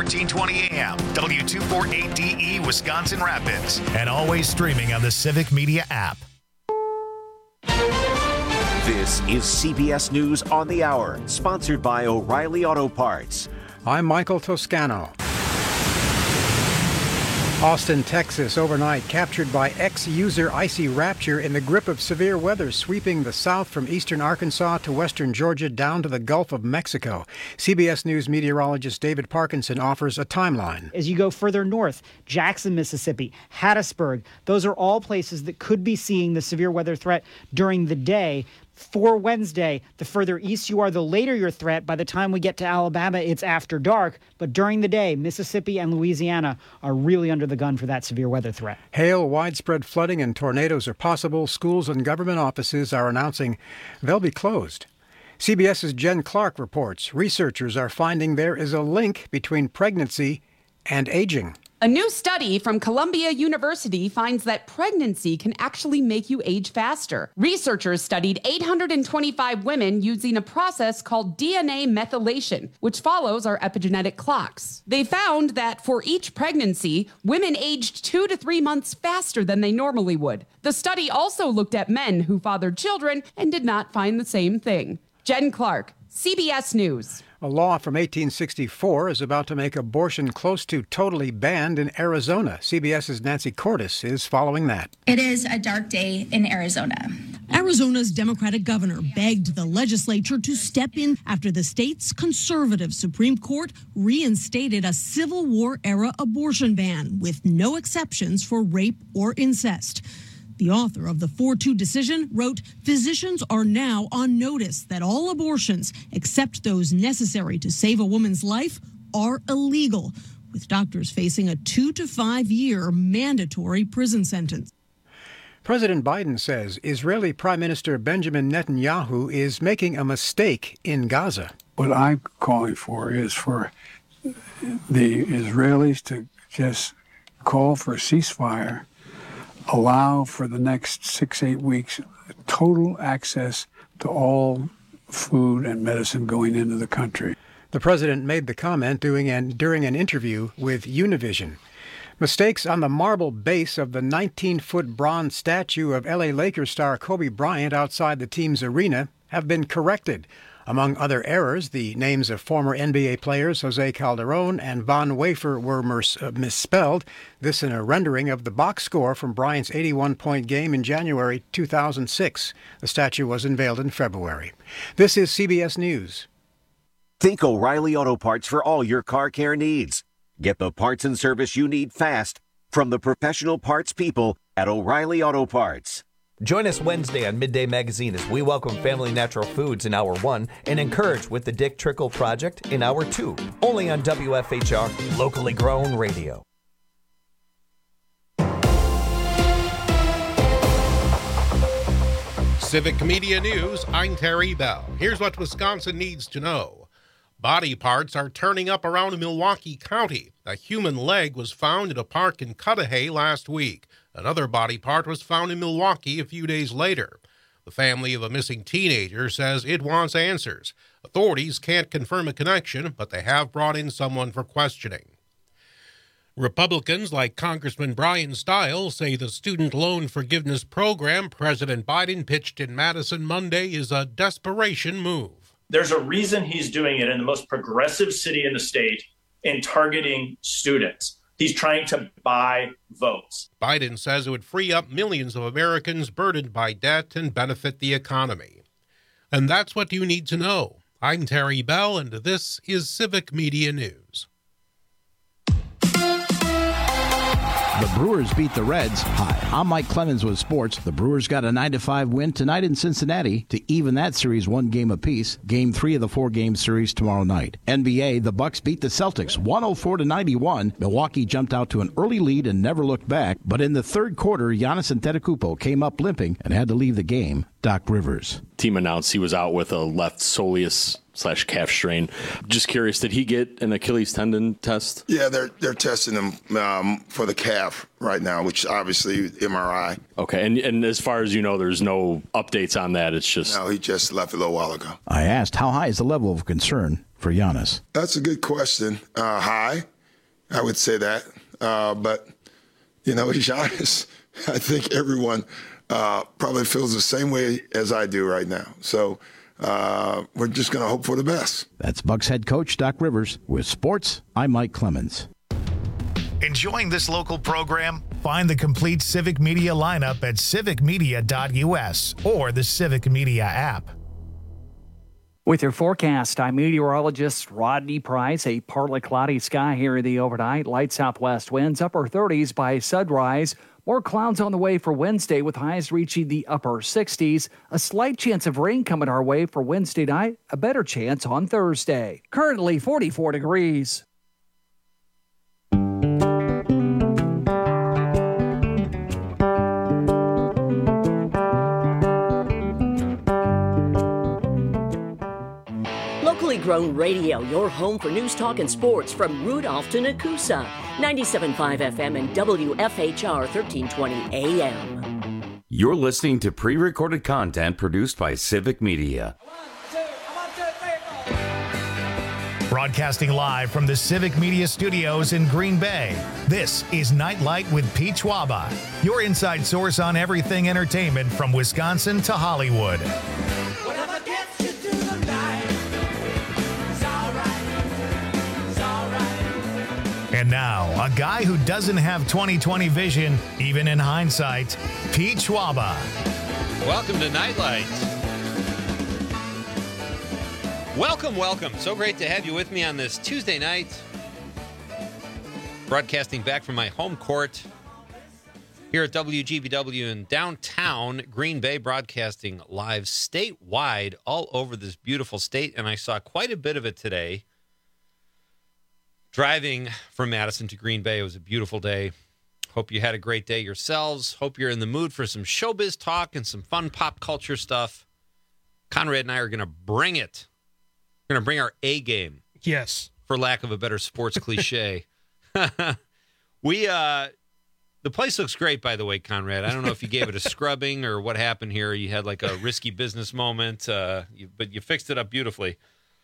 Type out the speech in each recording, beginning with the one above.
1320 AM, W248DE, Wisconsin Rapids, and always streaming on the Civic Media app. This is CBS News on the Hour, sponsored by O'Reilly Auto Parts. I'm Michael Toscano. Austin, Texas, overnight captured by ex-user Icy Rapture in the grip of severe weather sweeping the south from eastern Arkansas to western Georgia down to the Gulf of Mexico. CBS News meteorologist David Parkinson offers a timeline. As you go further north, Jackson, Mississippi, Hattiesburg, those are all places that could be seeing the severe weather threat during the day. For Wednesday, the further east you are, the later your threat. By the time we get to Alabama, it's after dark. But during the day, Mississippi and Louisiana are really under the gun for that severe weather threat. Hail, widespread flooding, and tornadoes are possible. Schools and government offices are announcing they'll be closed. CBS's Jen Clark reports researchers are finding there is a link between pregnancy and aging. A new study from Columbia University finds that pregnancy can actually make you age faster. Researchers studied 825 women using a process called DNA methylation, which follows our epigenetic clocks. They found that for each pregnancy, women aged 2 to 3 months faster than they normally would. The study also looked at men who fathered children and did not find the same thing. Jen Clark, CBS News. A law from 1864 is about to make abortion close to totally banned in Arizona. CBS's Nancy Cordes is following that. It is a dark day in Arizona. Arizona's Democratic governor begged the legislature to step in after the state's conservative Supreme Court reinstated a Civil War-era abortion ban with no exceptions for rape or incest. The author of the 4-2 decision wrote, "Physicians are now on notice that all abortions, except those necessary to save a woman's life, are illegal," with doctors facing a 2 to 5 year mandatory prison sentence. President Biden says Israeli Prime Minister Benjamin Netanyahu is making a mistake in Gaza. What I'm calling for is for the Israelis to just call for a ceasefire, allow for the next 6-8 weeks total access to all food and medicine going into the country. The president made the comment during an interview with Univision. Mistakes on the marble base of the 19-foot bronze statue of L.A. Lakers star Kobe Bryant outside the team's arena have been corrected. Among other errors, the names of former NBA players Jose Calderon and Von Wafer were misspelled. This in a rendering of the box score from Bryant's 81-point game in January 2006. The statue was unveiled in February. This is CBS News. Think O'Reilly Auto Parts for all your car care needs. Get the parts and service you need fast from the professional parts people at O'Reilly Auto Parts. Join us Wednesday on Midday Magazine as we welcome Family Natural Foods in Hour 1 and encourage with the Dick Trickle Project in Hour 2. Only on WFHR, locally grown radio. Civic Media News, I'm Terry Bell. Here's what Wisconsin needs to know. Body parts are turning up around Milwaukee County. A human leg was found at a park in Cudahy last week. Another body part was found in Milwaukee a few days later. The family of a missing teenager says it wants answers. Authorities can't confirm a connection, but they have brought in someone for questioning. Republicans like Congressman Brian Stiles say the student loan forgiveness program President Biden pitched in Madison Monday is a desperation move. There's a reason he's doing it in the most progressive city in the state in targeting students. He's trying to buy votes. Biden says it would free up millions of Americans burdened by debt and benefit the economy. And that's what you need to know. I'm Terry Bell, and this is Civic Media News. The Brewers beat the Reds. Hi, I'm Mike Clemens with sports. The Brewers got a 9-5 win tonight in Cincinnati to even that series 1 game apiece. Game 3 of the 4-game series tomorrow night. NBA, the Bucks beat the Celtics 104-91. Milwaukee jumped out to an early lead and never looked back. But in the third quarter, Giannis Antetokounmpo came up limping and had to leave the game. Doc Rivers. Team announced he was out with a left soleus calf strain. Just curious, did he get an Achilles tendon test? Yeah, they're testing him for the calf right now, which obviously MRI. Okay, and as far as you know, there's no updates on that. It's just... No, he just left a little while ago. I asked, how high is the level of concern for Giannis? That's a good question. High, I would say that. But, Giannis, I think everyone probably feels the same way as I do right now. So we're just going to hope for the best. That's Bucks head coach Doc Rivers. With sports, I'm Mike Clemens. Enjoying this local program? Find the complete Civic Media lineup at civicmedia.us or the Civic Media app. With your forecast, I'm meteorologist Rodney Price. A partly cloudy sky here in the overnight. Light southwest winds, upper 30s by sunrise. More clouds on the way for Wednesday with highs reaching the upper 60s. A slight chance of rain coming our way for Wednesday night. A better chance on Thursday. Currently 44 degrees. Locally grown radio, your home for news, talk, and sports from Rudolph to Nakusa. 97.5 FM and WFHR 1320 AM. You're listening to pre-recorded content produced by Civic Media. Broadcasting live from the Civic Media Studios in Green Bay, this is Nightlight with Pete Schwaba, your inside source on everything entertainment from Wisconsin to Hollywood. And now, a guy who doesn't have 20/20 vision, even in hindsight, Pete Schwaba. Welcome to Nightlight. Welcome. So great to have you with me on this Tuesday night. Broadcasting back from my home court here at WGBW in downtown Green Bay, broadcasting live statewide all over this beautiful state. And I saw quite a bit of it today. Driving from Madison to Green Bay, it was a beautiful day. Hope you had a great day yourselves. Hope you're in the mood for some showbiz talk and some fun pop culture stuff. Conrad and I are going to bring it. We're going to bring our A game. Yes. For lack of a better sports cliche. The place looks great, by the way, Conrad. I don't know if you gave it a scrubbing or what happened here. You had like a risky business moment, but you fixed it up beautifully.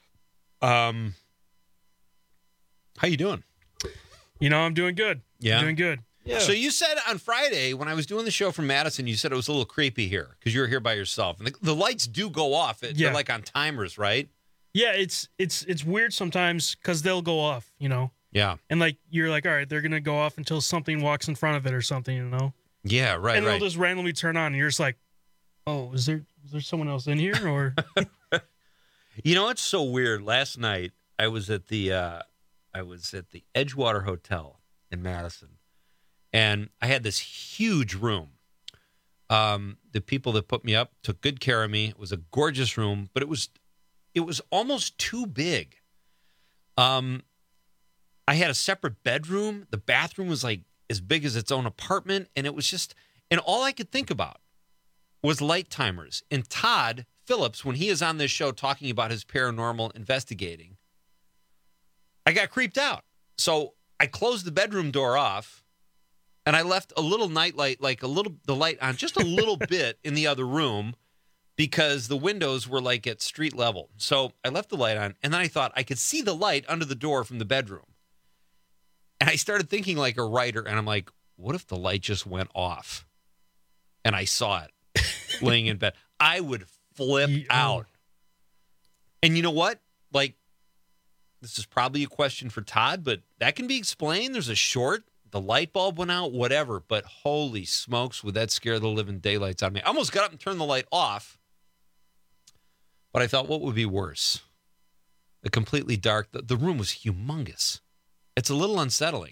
How you doing? I'm doing good. Yeah? I'm doing good. Yeah. So you said on Friday when I was doing the show from Madison, you said it was a little creepy here because you were here by yourself. And the lights do go off. They're like on timers, right? Yeah, it's weird sometimes because they'll go off, Yeah. And you're like, all right, they're going to go off until something walks in front of it or something, Yeah, right, and they'll just randomly turn on and you're just like, oh, is there someone else in here? Or It's so weird. Last night I was at the Edgewater Hotel in Madison, and I had this huge room. The people that put me up took good care of me. It was a gorgeous room, but it was almost too big. I had a separate bedroom. The bathroom was like as big as its own apartment, and it was just, and all I could think about was light timers. And Todd Phillips, when he is on this show talking about his paranormal investigating, I got creeped out. So I closed the bedroom door off and I left a little nightlight, the light on just a little bit in the other room because the windows were like at street level. So I left the light on and then I thought I could see the light under the door from the bedroom. And I started thinking like a writer and I'm like, what if the light just went off and I saw it laying in bed? I would flip out. And you know what? This is probably a question for Todd, but that can be explained. There's a short, the light bulb went out, whatever. But holy smokes, would that scare the living daylights out of me? I almost got up and turned the light off. But I thought, what would be worse? The completely dark, the room was humongous. It's a little unsettling.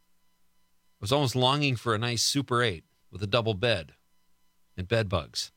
I was almost longing for a nice Super 8 with a double bed and bed bugs.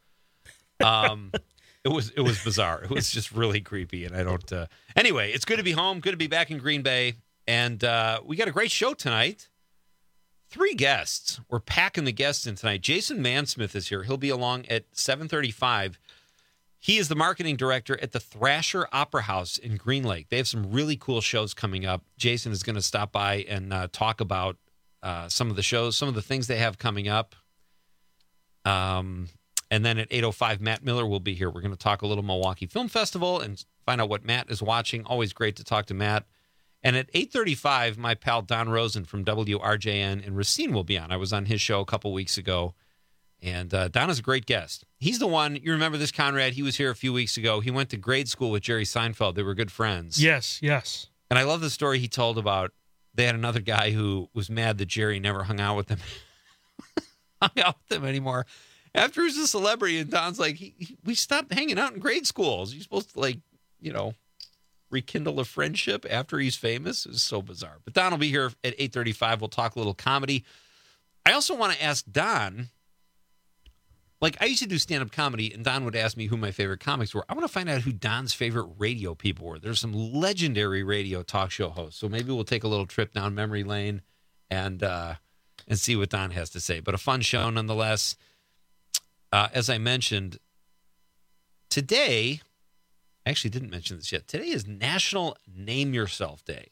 It was bizarre. It was just really creepy, and I don't. Anyway, it's good to be home. Good to be back in Green Bay, and we got a great show tonight. 3 guests. We're packing the guests in tonight. Jason Mansmith is here. He'll be along at 7:35. He is the marketing director at the Thrasher Opera House in Green Lake. They have some really cool shows coming up. Jason is going to stop by and talk about some of the shows, some of the things they have coming up. And then at 8:05, Matt Miller will be here. We're going to talk a little Milwaukee Film Festival and find out what Matt is watching. Always great to talk to Matt. And at 8:35, my pal Don Rosen from WRJN in Racine will be on. I was on his show a couple weeks ago. And Don is a great guest. He's the one, you remember this, Conrad? He was here a few weeks ago. He went to grade school with Jerry Seinfeld. They were good friends. Yes. And I love the story he told about they had another guy who was mad that Jerry never hung out with them anymore. After he was a celebrity, and Don's like, we stopped hanging out in grade schools. You're supposed to, rekindle a friendship after he's famous. It's so bizarre. But Don will be here at 8:35. We'll talk a little comedy. I also want to ask Don, I used to do stand-up comedy, and Don would ask me who my favorite comics were. I want to find out who Don's favorite radio people were. There's some legendary radio talk show hosts, so maybe we'll take a little trip down memory lane and see what Don has to say. But a fun show nonetheless. As I mentioned, today, I actually didn't mention this yet. Today is National Name Yourself Day.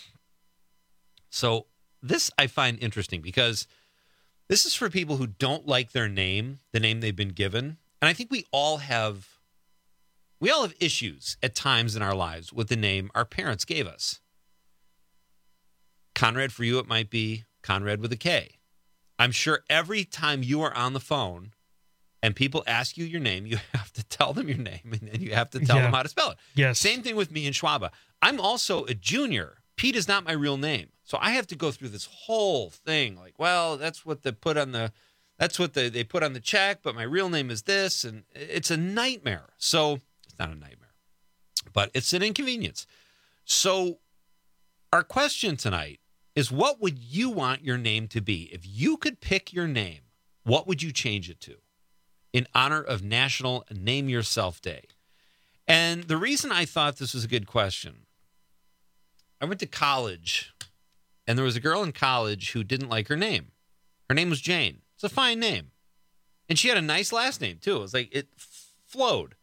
So this I find interesting because this is for people who don't like their name, the name they've been given. And I think we all have issues at times in our lives with the name our parents gave us. Conrad, for you, it might be Conrad with a K. I'm sure every time you are on the phone and people ask you your name, you have to tell them your name, and then you have to tell them how to spell it. Yes. Same thing with me and Schwaba. I'm also a junior. Pete is not my real name. So I have to go through this whole thing. That's what they put on they put on the check, but my real name is this, and it's a nightmare. So it's not a nightmare, but it's an inconvenience. So our question tonight is, what would you want your name to be? If you could pick your name, what would you change it to in honor of National Name Yourself Day? And the reason I thought this was a good question, I went to college, and there was a girl in college who didn't like her name. Her name was Jane. It's a fine name. And she had a nice last name, too. It was it flowed.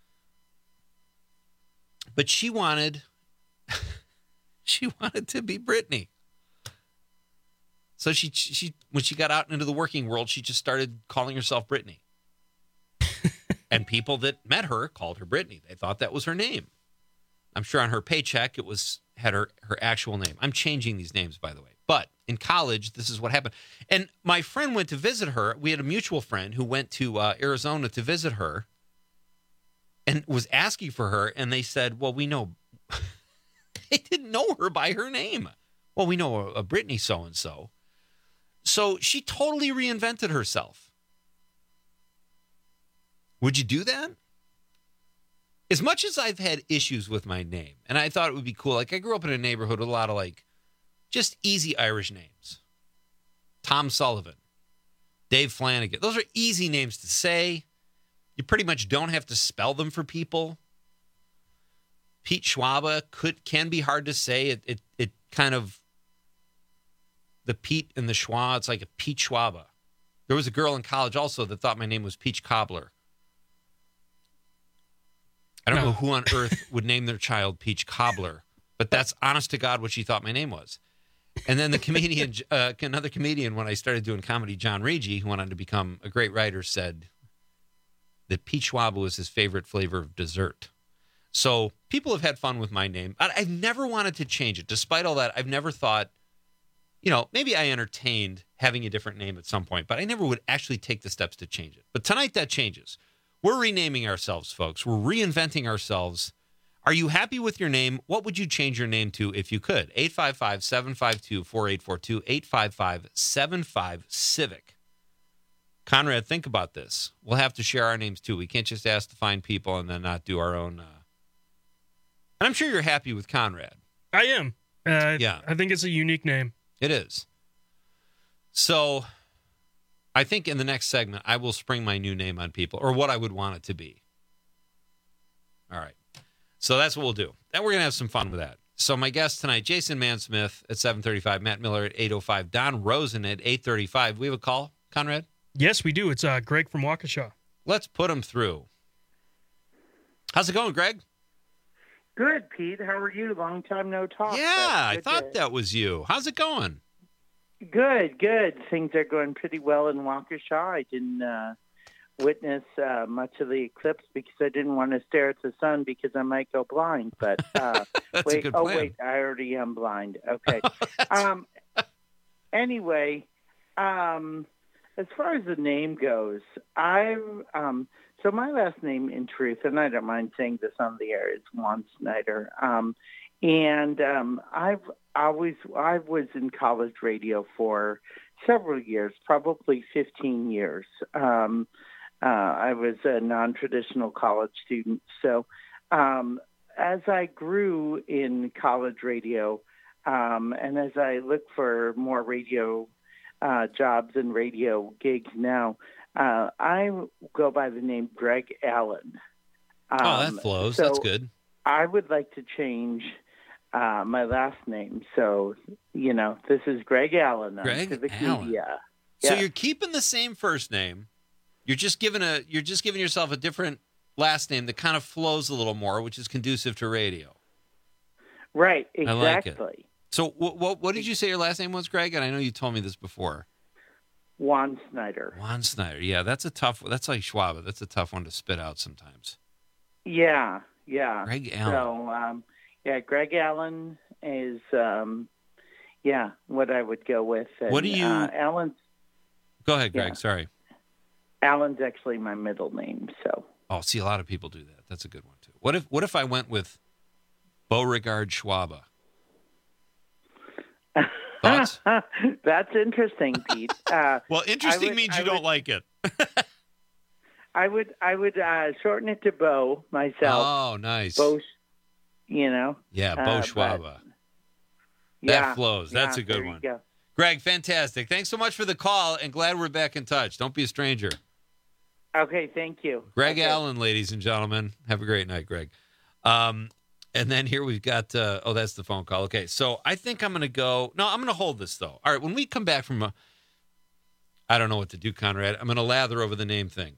But she wanted to be Brittany. So she when she got out into the working world, she just started calling herself Brittany. And people that met her called her Brittany. They thought that was her name. I'm sure on her paycheck it had her actual name. I'm changing these names, by the way. But in college, this is what happened. And my friend went to visit her. We had a mutual friend who went to Arizona to visit her and was asking for her. And they said, well, we know. They didn't know her by her name. Well, we know a Brittany so-and-so. So she totally reinvented herself. Would you do that? As much as I've had issues with my name, and I thought it would be cool, I grew up in a neighborhood with a lot of just easy Irish names. Tom Sullivan, Dave Flanagan. Those are easy names to say. You pretty much don't have to spell them for people. Pete Schwaba can be hard to say. It kind of, the Pete and the Schwa, it's like a Pete Schwaba. There was a girl in college also that thought my name was Peach Cobbler. I don't know who on earth would name their child Peach Cobbler, but that's honest to God what she thought my name was. And then the comedian, another comedian, when I started doing comedy, John Regi, who went on to become a great writer, said that Peach Schwaba was his favorite flavor of dessert. So people have had fun with my name. I've never wanted to change it. Despite all that, I've never thought, maybe I entertained having a different name at some point, but I never would actually take the steps to change it. But tonight that changes. We're renaming ourselves, folks. We're reinventing ourselves. Are you happy with your name? What would you change your name to if you could? 855-752-4842, 855-75-CIVIC. Conrad, think about this. We'll have to share our names, too. We can't just ask to find people and then not do our own. And I'm sure you're happy with Conrad. I am. Yeah. I think it's a unique name. It is. So I think in the next segment, I will spring my new name on people, or what I would want it to be. All right. So that's what we'll do. Then we're going to have some fun with that. So my guest tonight, Jason Mansmith at 7:35, Matt Miller at 8:05, Don Rosen at 8:35. We have a call, Conrad? Yes, we do. It's Greg from Waukesha. Let's put him through. How's it going, Greg? Good, Pete. How are you? Long time no talk. Yeah, I thought that was you. How's it going? Good. Things are going pretty well in Waukesha. I didn't witness much of the eclipse because I didn't want to stare at the sun because I might go blind. But That's wait, a good plan. wait, I already am blind. Okay. Anyway, as far as the name goes, so my last name, in truth, and I don't mind saying this on the air, is Juan Snyder. I was in college radio for several years, probably 15 years. I was a non-traditional college student. So as I grew in college radio, and as I look for more radio jobs and radio gigs now, I go by the name Greg Allen. That flows. So That's good. I would like to change my last name. So, this is Greg Allen. Greg to the Allen. Wikipedia. So Yeah. you're keeping the same first name. You're just giving yourself a different last name that kind of flows a little more, which is conducive to radio. Right, I like it. exactly. So what did you say your last name was, Greg? And I know you told me this before. Juan Snyder. Juan Snyder. Yeah, that's like Schwab. That's a tough one to spit out sometimes. Yeah. Greg Allen. So, Greg Allen is, what I would go with. And, What do you- Allen's, Go ahead, Greg. Yeah. Sorry. Allen's actually my middle name, so. Oh, see, a lot of people do that. That's a good one, too. What if I went with Beauregard Schwaba? Thoughts? That's interesting, Pete. Well, interesting means you don't like it. I would shorten it to Bo myself. Oh, nice. Bo, Yeah, Bo Schwaba. That flows. That's a good one. Go. Greg, fantastic. Thanks so much for the call, and glad we're back in touch. Don't be a stranger. Okay, thank you. Greg Allen, ladies and gentlemen. Have a great night, Greg. And then here we've got, that's the phone call. Okay, so I think I'm going to go. No, I'm going to hold this, though. All right, when we come back from I don't know what to do, Conrad. I'm going to lather over the name thing.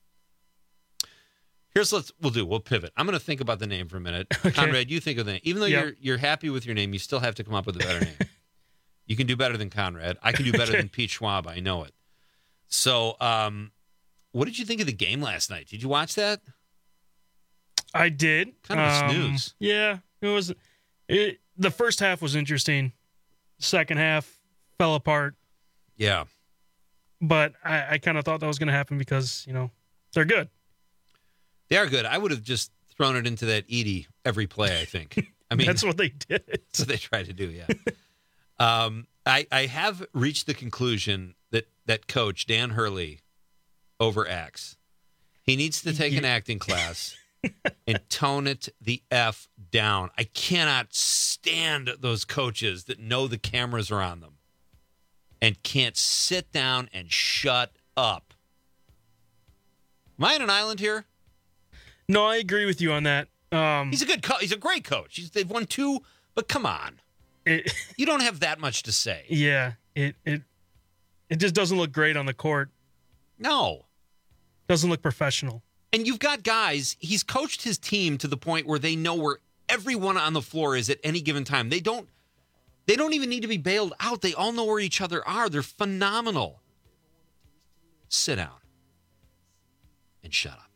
We'll pivot. I'm going to think about the name for a minute. Okay. Conrad, you think of the name. Even though you're happy with your name, you still have to come up with a better name. You can do better than Conrad. I can do better than Pete Schwab. I know it. So, what did you think of the game last night? Did you watch that? I did. Kind of a snooze. Yeah, it was. The first half was interesting. Second half fell apart. Yeah. But I kind of thought that was going to happen because, they're good. They are good. I would have just thrown it into that Edie every play, I think. I mean, that's what they did. That's what they tried to do, yeah. I have reached the conclusion that coach, Dan Hurley, overacts. He needs to take an acting class and tone it the F down. I cannot stand those coaches that know the cameras are on them and can't sit down and shut up. Am I on an island here? No, I agree with you on that. He's a good coach. He's a great coach. They've won 2, but come on. You don't have that much to say. Yeah, it just doesn't look great on the court. No. Doesn't look professional. And you've got guys, he's coached his team to the point where they know where everyone on the floor is at any given time. They don't even need to be bailed out. They all know where each other are. They're phenomenal. Sit down and shut up.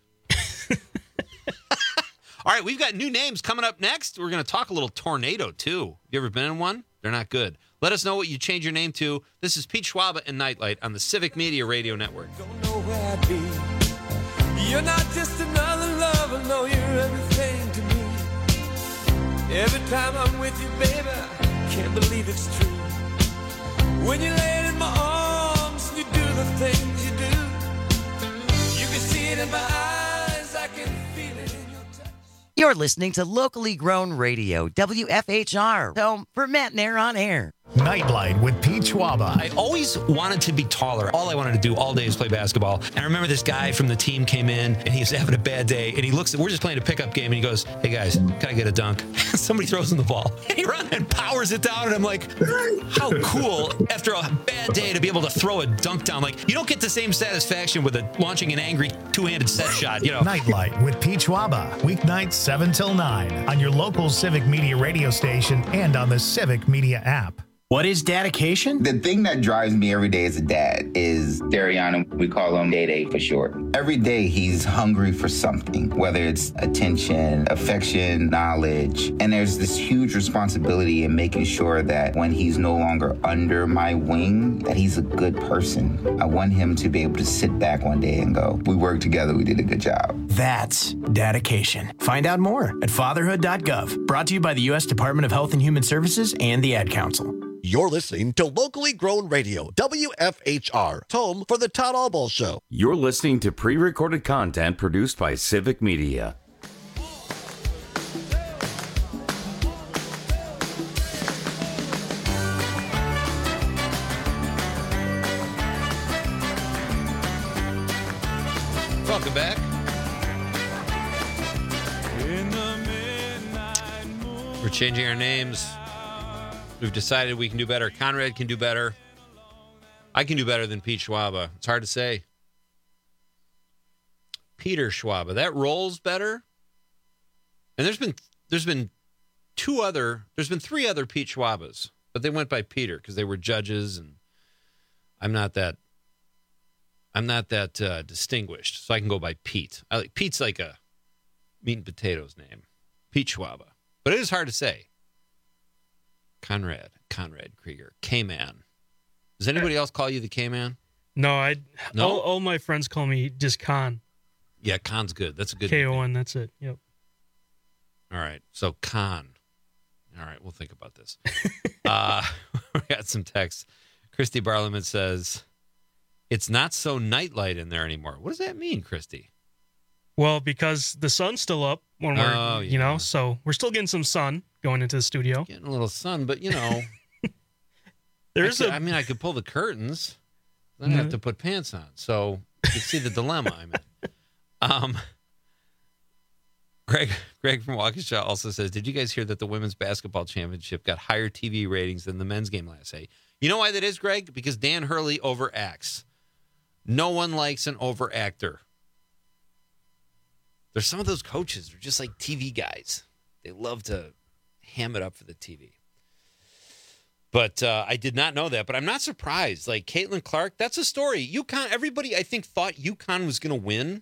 All right, we've got new names coming up next. We're going to talk a little tornado, too. You ever been in one? They're not good. Let us know what you change your name to. This is Pete Schwaba and Nightlight on the Civic Media Radio Network. Don't know where I'd be. You're not just another lover, no, you're everything to me. Every time I'm with you, baby, I can't believe it's true. When you lay in my arms and you do the things you do, you can see it in my eyes, I can feel it in your touch. You're listening to locally grown radio, WFHR, home for Matt Nair on Air. Nightlight with Pete Schwaba. I always wanted to be taller. All I wanted to do all day is play basketball. And I remember this guy from the team came in, and he was having a bad day. And he looks, we're just playing a pickup game, and he goes, "Hey guys, can I get a dunk?" Somebody throws him the ball. And he runs and powers it down. And I'm like, how cool after a bad day to be able to throw a dunk down. Like, you don't get the same satisfaction with launching an angry two-handed set shot, you know. Nightlight with Pete Schwaba. Weeknights 7 till 9 on your local Civic Media radio station and on the Civic Media app. What is dedication? The thing that drives me every day as a dad is Dariana. We call him Day for short. Every day he's hungry for something, whether it's attention, affection, knowledge. And there's this huge responsibility in making sure that when he's no longer under my wing, that he's a good person. I want him to be able to sit back one day and go, "We worked together, we did a good job." That's dedication. Find out more at fatherhood.gov. Brought to you by the U.S. Department of Health and Human Services and the Ad Council. You're listening to Locally Grown Radio, WFHR, home for the Todd Albaugh Show. You're listening to pre-recorded content produced by Civic Media. Welcome back. We're changing our names. We've decided we can do better. Conrad can do better. I can do better than Pete Schwaba. It's hard to say. Peter Schwaba. That rolls better. And there's been three other Pete Schwabas, but they went by Peter because they were judges, and I'm not that distinguished, so I can go by Pete. Pete's like a meat and potatoes name. Pete Schwaba. But it is hard to say. Conrad Krieger, K-Man. Does anybody else call you the K-Man? No, No? All my friends call me just Con. Yeah, Con's good. That's a good K-O-N, that's it. Yep. All right, so Con. All right, we'll think about this. We got some text. Christy Barliman says, "It's not so nightlight in there anymore." What does that mean, Christy? Well, because the sun's still up when we're, so we're still getting some sun going into the studio. Getting a little sun, but, I could pull the curtains. Then I have to put pants on. So you see the dilemma I'm in. Greg from Waukesha also says, "Did you guys hear that the women's basketball championship got higher TV ratings than the men's game last night?" You know why that is, Greg? Because Dan Hurley overacts. No one likes an overactor. There's some of those coaches who are just like TV guys. They love to ham it up for the TV. But I did not know that. But I'm not surprised. Like Caitlin Clark, that's a story. UConn, everybody I think thought UConn was going to win.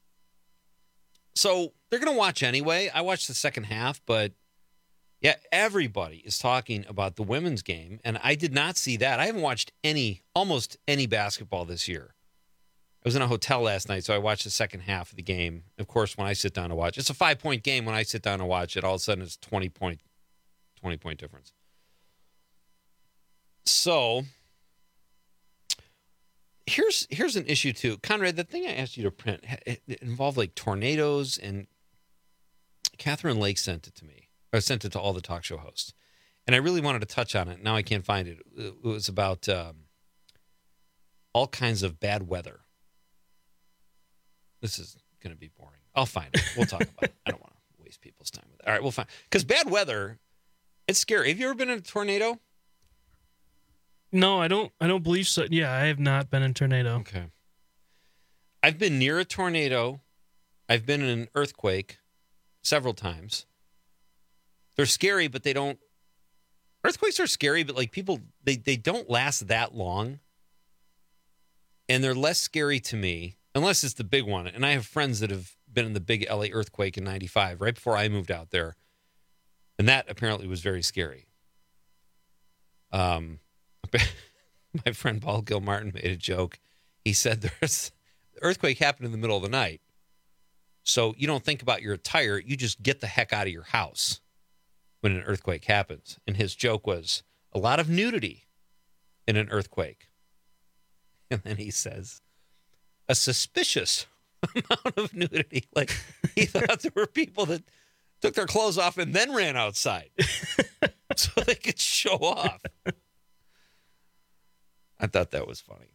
So they're going to watch anyway. I watched the second half, but yeah, everybody is talking about the women's game. And I did not see that. I haven't watched almost any basketball this year. I was in a hotel last night, so I watched the second half of the game. Of course, when I sit down to watch, it's a 5-point game. When I sit down to watch it, all of a sudden it's 20-point difference. So here's an issue too, Conrad. The thing I asked you to print it involved like tornadoes, and Catherine Lake sent it to me, or sent it to all the talk show hosts, and I really wanted to touch on it. Now I can't find it. It was about all kinds of bad weather. This is going to be boring. I'll find it. We'll talk about it. I don't want to waste people's time with it. All right, we'll find. Because bad weather, it's scary. Have you ever been in a tornado? No, I don't believe so. Yeah, I have not been in a tornado. Okay. I've been near a tornado. I've been in an earthquake several times. They're scary, but they don't. Earthquakes are scary, but like people, they don't last that long. And they're less scary to me. Unless it's the big one. And I have friends that have been in the big LA earthquake in 95, right before I moved out there. And that apparently was very scary. My friend Paul Gilmartin made a joke. He said the earthquake happened in the middle of the night. So you don't think about your attire. You just get the heck out of your house when an earthquake happens. And his joke was a lot of nudity in an earthquake. And then he says, a suspicious amount of nudity. Like he thought there were people that took their clothes off and then ran outside so they could show off. I thought that was funny.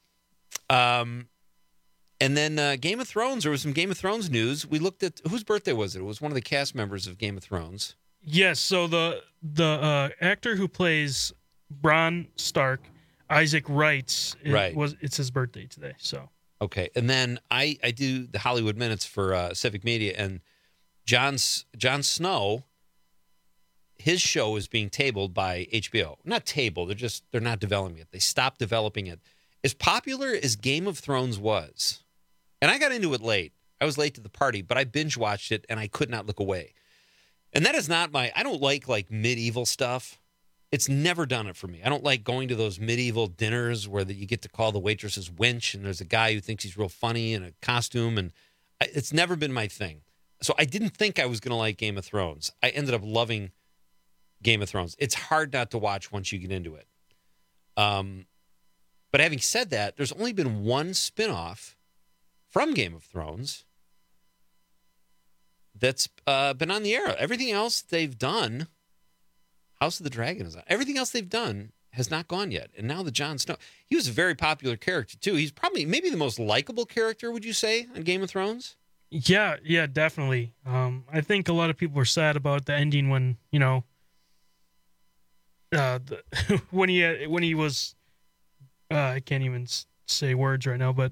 And then Game of Thrones, there was some Game of Thrones news. We looked at, whose birthday was it? It was one of the cast members of Game of Thrones. Yes, so the actor who plays Bronn Stark, Isaac Wright, it's his birthday today. So okay, and then I do the Hollywood Minutes for Civic Media, and Jon Snow, his show is being tabled by HBO. Not tabled, they're not developing it. They stopped developing it. As popular as Game of Thrones was, and I got into it late. I was late to the party, but I binge watched it and I could not look away. And that is not I don't like medieval stuff. It's never done it for me. I don't like going to those medieval dinners where you get to call the waitresses wench and there's a guy who thinks he's real funny in a costume, and it's never been my thing. So I didn't think I was going to like Game of Thrones. I ended up loving Game of Thrones. It's hard not to watch once you get into it. But having said that, there's only been one spinoff from Game of Thrones that's been on the air. Everything else they've done, House of the Dragon is on. Everything else they've done has not gone yet. And now the Jon Snow, he was a very popular character too. He's probably maybe the most likable character, would you say, on Game of Thrones? Yeah, definitely. I think a lot of people were sad about the ending when, when he was, I can't even say words right now, but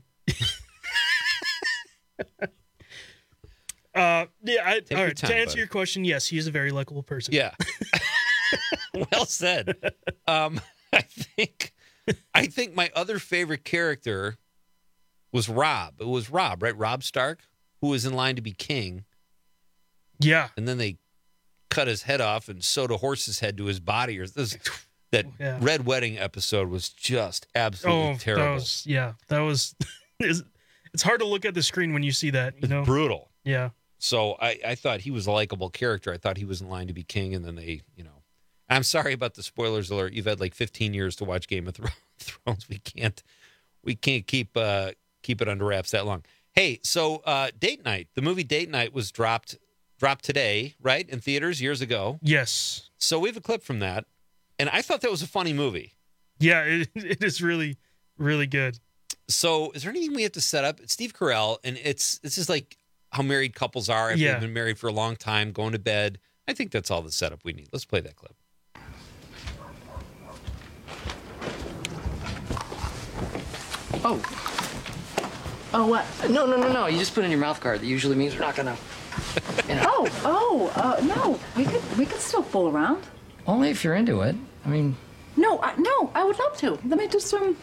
all right, to answer your question, yes, he is a very likable person. Yeah. Well said. I think my other favorite character was Robb. It was Robb, right? Robb Stark, who was in line to be king. Yeah. And then they cut his head off and sewed a horse's head to his body. That Red Wedding episode was just absolutely terrible. That was it's hard to look at the screen when you see that. It's brutal. Yeah. So I thought he was a likable character. I thought he was in line to be king, and then they, I'm sorry about the spoilers alert. You've had like 15 years to watch Game of Thrones. We can't keep it under wraps that long. Hey, so Date Night, the movie Date Night was dropped today, right, in theaters years ago. Yes. So we have a clip from that, and I thought that was a funny movie. Yeah, it is really, really good. So is there anything we have to set up? It's Steve Carell, and this is like how married couples are after they've been married for a long time, going to bed. I think that's all the setup we need. Let's play that clip. Oh, what? No. You just put it in your mouth guard. That usually means we're not gonna. No. We could still fool around. Only if you're into it. I mean. No, I would love to. Let me do some.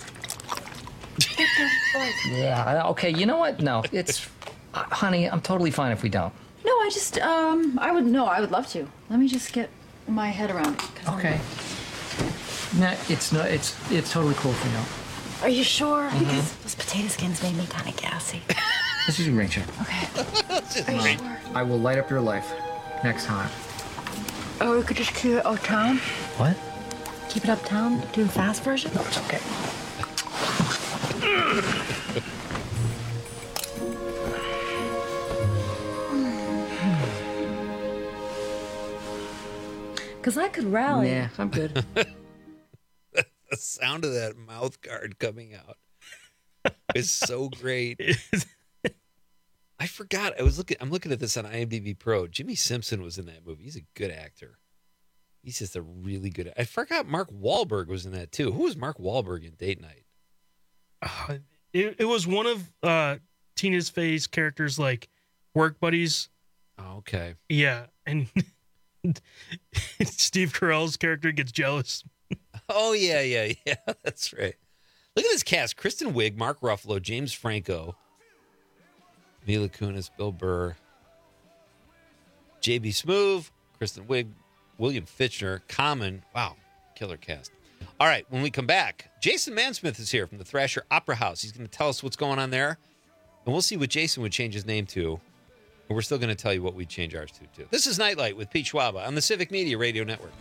Yeah. Okay. You know what? No, it's, honey. I'm totally fine if we don't. No, I would love to. Let me just get my head around it. Okay. No, it's totally cool if we don't. Are you sure? Mm-hmm. Because those potato skins made me kind of gassy. Let's do some rain check. Okay. Are you sure? I will light up your life next time. Or we could just keep it uptown. What? Keep it uptown? Do the fast version? No, it's okay. Because I could rally. Yeah, I'm good. The sound of that mouth guard coming out is so great. I forgot. I'm looking at this on IMDb Pro. Jimmy Simpson was in that movie. He's a good actor. He's just a really good. I forgot Mark Wahlberg was in that too. Who was Mark Wahlberg in Date Night? It was one of Tina Fey's characters, like work buddies. Oh, okay. Yeah, and Steve Carell's character gets jealous. Oh, yeah. That's right. Look at this cast. Kristen Wiig, Mark Ruffalo, James Franco, Mila Kunis, Bill Burr, J.B. Smoove, Kristen Wiig, William Fichtner, Common. Wow, killer cast. All right, when we come back, Jason Mansmith is here from the Thrasher Opera House. He's going to tell us what's going on there, and we'll see what Jason would change his name to. And we're still going to tell you what we'd change ours to, too. This is Nightlight with Pete Schwaba on the Civic Media Radio Network.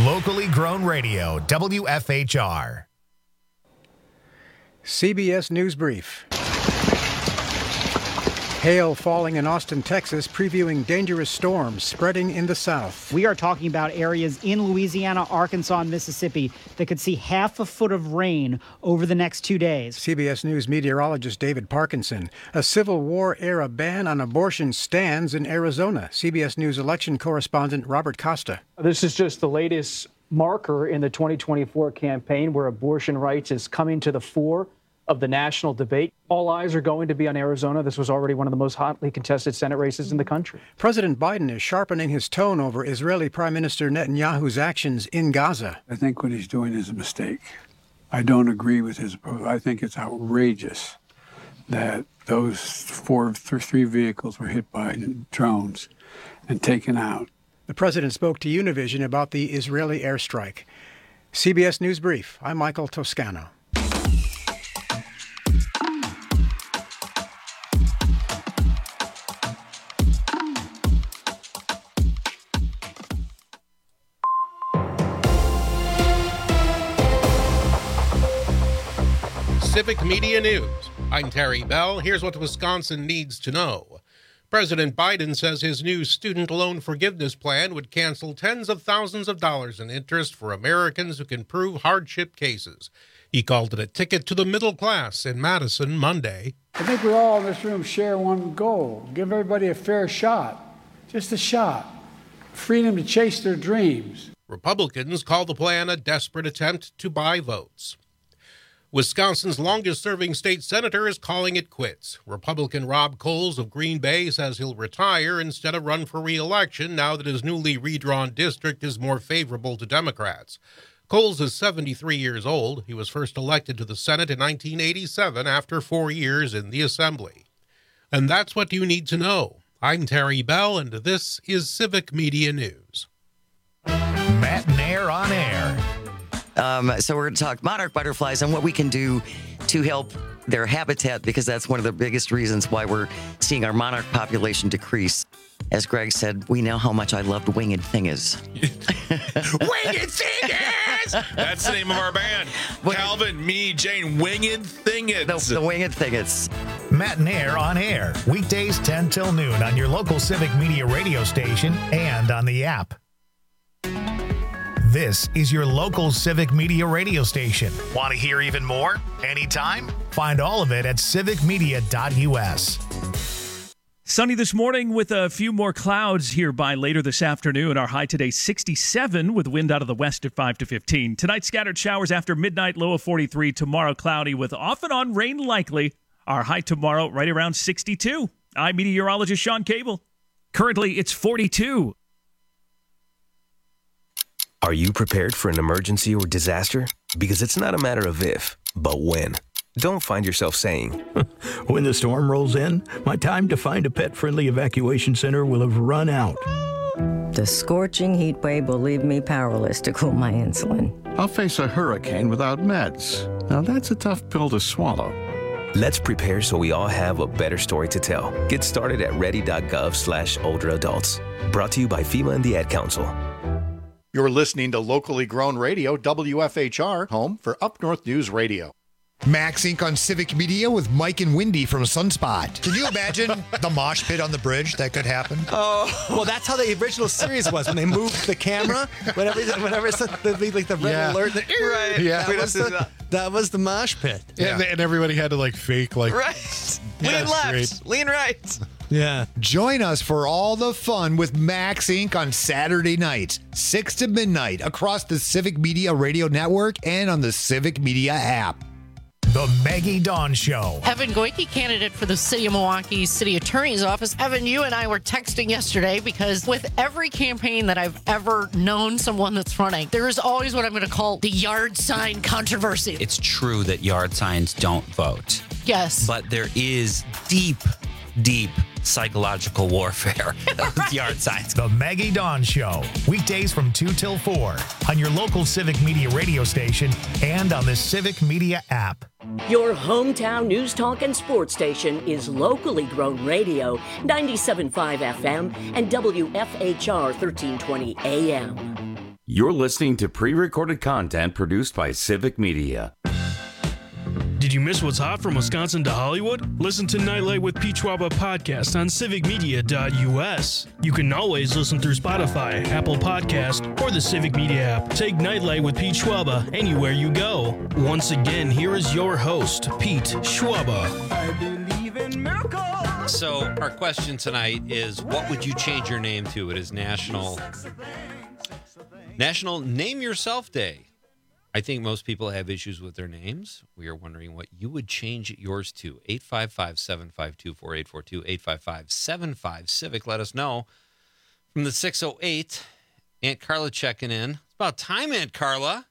Locally grown radio, WFHR. CBS News Brief. Hail falling in Austin, Texas, previewing dangerous storms spreading in the south. We are talking about areas in Louisiana, Arkansas, and Mississippi that could see half a foot of rain over the next 2 days. CBS News meteorologist David Parkinson. A Civil War-era ban on abortion stands in Arizona. CBS News election correspondent Robert Costa. This is just the latest marker in the 2024 campaign where abortion rights is coming to the fore of the national debate. All eyes are going to be on Arizona. This was already one of the most hotly contested Senate races in the country. President Biden is sharpening his tone over Israeli Prime Minister Netanyahu's actions in Gaza. I think what he's doing is a mistake. I don't agree with his approach. I think it's outrageous that those three vehicles were hit by drones and taken out. The president spoke to Univision about the Israeli airstrike. CBS News Brief. I'm Michael Toscano. Civic Media News. I'm Terry Bell. Here's what Wisconsin needs to know. President Biden says his new student loan forgiveness plan would cancel tens of thousands of dollars in interest for Americans who can prove hardship cases. He called it a ticket to the middle class in Madison Monday. I think we all in this room share one goal. Give everybody a fair shot. Just a shot. Freedom to chase their dreams. Republicans call the plan a desperate attempt to buy votes. Wisconsin's longest-serving state senator is calling it quits. Republican Rob Coles of Green Bay says he'll retire instead of run for re-election now that his newly redrawn district is more favorable to Democrats. Coles is 73 years old. He was first elected to the Senate in 1987 after 4 years in the Assembly. And that's what you need to know. I'm Terry Bell, and this is Civic Media News. Matt Nair on air. So we're going to talk monarch butterflies and what we can do to help their habitat, because that's one of the biggest reasons why we're seeing our monarch population decrease. As Greg said, we know how much I loved Winged Thingers. Winged Thingers! That's the name of our band. Calvin, me, Jane, Winged Thingers. The Winged Thingers. Matt Nair on air. Weekdays 10 till noon on your local Civic Media radio station and on the app. This is your local Civic Media radio station. Want to hear even more? Anytime? Find all of it at civicmedia.us. Sunny this morning with a few more clouds here by later this afternoon. Our high today 67 with wind out of the west at 5 to 15. Tonight scattered showers after midnight, low of 43. Tomorrow cloudy with off and on rain likely. Our high tomorrow right around 62. I'm meteorologist Sean Cable. Currently it's 42. Are you prepared for an emergency or disaster? Because it's not a matter of if, but when. Don't find yourself saying, when the storm rolls in, my time to find a pet-friendly evacuation center will have run out. The scorching heat wave will leave me powerless to cool my insulin. I'll face a hurricane without meds. Now that's a tough pill to swallow. Let's prepare so we all have a better story to tell. Get started at ready.gov/older-adults. Brought to you by FEMA and the Ad Council. You're listening to locally grown radio, WFHR, home for Up North News Radio. Max Inc. on Civic Media with Mike and Wendy from Sunspot. Can you imagine the mosh pit on the bridge that could happen? Oh, well, that's how the original series was when they moved the camera. Whenever it's like the red alert. Right. Yeah. That was the mosh pit. Yeah. And everybody had to fake right. Lean left, lean right. Yeah. Join us for all the fun with Max Inc. on Saturday nights, 6 to midnight, across the Civic Media Radio Network and on the Civic Media app. The Maggie Dawn Show. Evan Goyke, candidate for the City of Milwaukee City Attorney's Office. Evan, you and I were texting yesterday because with every campaign that I've ever known someone that's running, there is always what I'm going to call the yard sign controversy. It's true that yard signs don't vote. Yes. But there is deep psychological warfare with yard signs. The Maggie Dawn Show. Weekdays from 2 till 4 on your local Civic Media radio station and on the Civic Media app. Your hometown news talk and sports station is locally grown radio, 97.5 FM and WFHR 1320 AM. You're listening to pre-recorded content produced by Civic Media. Did you miss what's hot from Wisconsin to Hollywood? Listen to Nightlight with Pete Schwaba podcast on civicmedia.us. You can always listen through Spotify, Apple Podcast, or the Civic Media app. Take Nightlight with Pete Schwaba anywhere you go. Once again, here is your host, Pete Schwaba. I believe in miracles. So our question tonight is, what would you change your name to? It is National Name Yourself Day. I think most people have issues with their names. We are wondering what you would change yours to. 855-752-4842, 855-75-CIVIC. Let us know. From the 608, Aunt Carla checking in. It's about time, Aunt Carla.